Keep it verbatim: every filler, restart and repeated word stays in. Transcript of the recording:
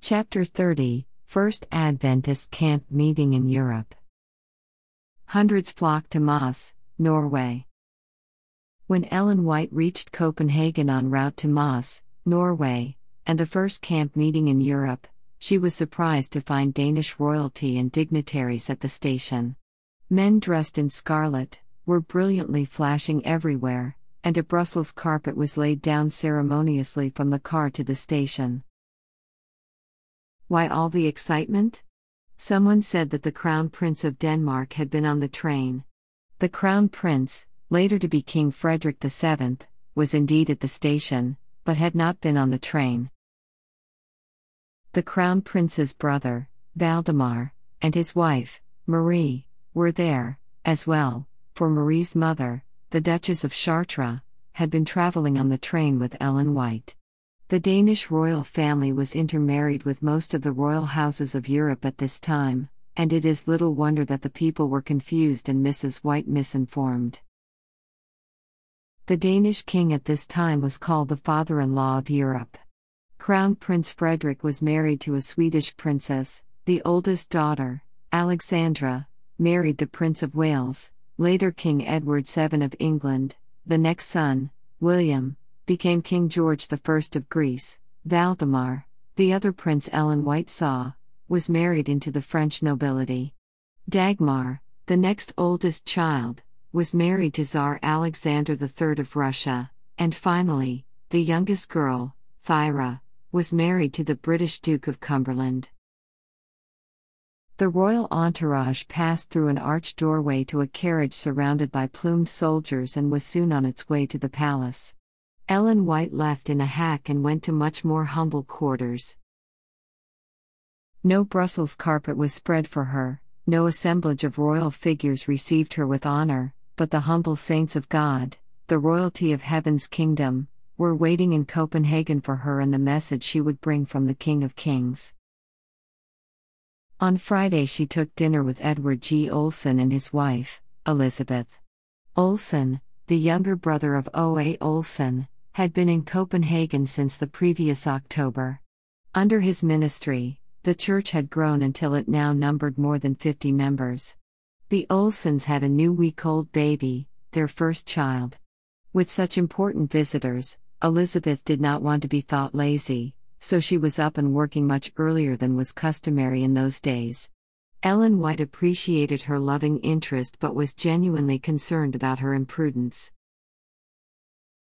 Chapter thirty, First Adventist Camp Meeting in Europe. Hundreds flocked to Moss, Norway. When Ellen White reached Copenhagen en route to Moss, Norway, and the first camp meeting in Europe, she was surprised to find Danish royalty and dignitaries at the station. Men dressed in scarlet were brilliantly flashing everywhere, and a Brussels carpet was laid down ceremoniously from the car to the station. Why all the excitement? Someone said that the Crown Prince of Denmark had been on the train. The Crown Prince, later to be King Frederick the seventh, was indeed at the station, but had not been on the train. The Crown Prince's brother, Valdemar, and his wife, Marie, were there, as well, for Marie's mother, the Duchess of Chartres, had been traveling on the train with Ellen White. The Danish royal family was intermarried with most of the royal houses of Europe at this time, and it is little wonder that the people were confused and Missus White misinformed. The Danish king at this time was called the father-in-law of Europe. Crown Prince Frederick was married to a Swedish princess. The oldest daughter, Alexandra, married the Prince of Wales, later King Edward the seventh of England. The next son, William, became King George the first of Greece. Valdemar, the other prince Ellen White saw, was married into the French nobility. Dagmar, the next oldest child, was married to Tsar Alexander the third of Russia, and finally, the youngest girl, Thyra, was married to the British Duke of Cumberland. The royal entourage passed through an arched doorway to a carriage surrounded by plumed soldiers and was soon on its way to the palace. Ellen White left in a hack and went to much more humble quarters. No Brussels carpet was spread for her, no assemblage of royal figures received her with honor, but the humble saints of God, the royalty of heaven's kingdom, were waiting in Copenhagen for her and the message she would bring from the King of Kings. On Friday she took dinner with Edward G. Olsen and his wife, Elizabeth. Olsen, the younger brother of O A Olsen, had been in Copenhagen since the previous October. Under his ministry, the church had grown until it now numbered more than fifty members. The Olsens had a new week-old baby, their first child. With such important visitors, Elizabeth did not want to be thought lazy, so she was up and working much earlier than was customary in those days. Ellen White appreciated her loving interest but was genuinely concerned about her imprudence.